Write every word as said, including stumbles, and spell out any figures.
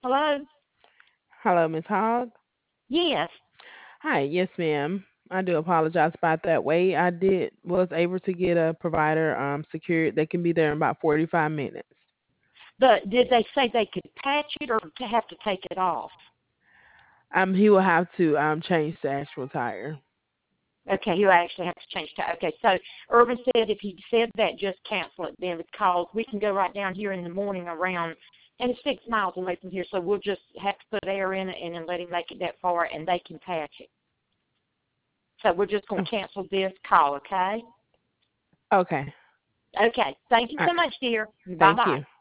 Hello? Hello, Miss Hogg. Yes. Hi, yes, ma'am. I do apologize about that wait. I did was able to get a provider um secured. They can be there in about forty-five minutes. But did they say they could patch it or to have to take it off? Um, he will have to um change the actual tire. Okay, you actually have to change to okay. So Urban said if he said that, just cancel it then because we can go right down here in the morning around and it's six miles away from here, so we'll just have to put air in it and then let him make it that far and they can patch it. So we're just gonna Oh, cancel this call, okay? okay. Okay. Thank you All so right. much, dear. Bye Thank bye. you.